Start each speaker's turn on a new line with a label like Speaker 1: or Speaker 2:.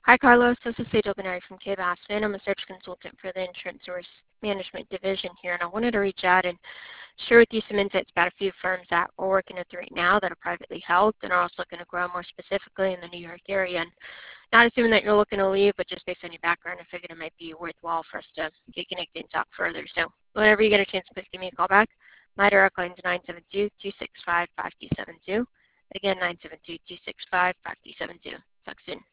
Speaker 1: Hi, Carlos. This is Sage Openary from K Bassman. I'm a search consultant for the Insurance Source Management Division here, and I wanted to reach out and share with you some insights about a few firms that we're working with right now that are privately held and are also going to grow more specifically in the New York area. And not assuming that you're looking to leave, but just based on your background, I figured it might be worthwhile for us to get connected and talk further. So whenever you get a chance, please give me a call back. My direct line is 972-265-5272. Again, 972-265-5272. Talk soon.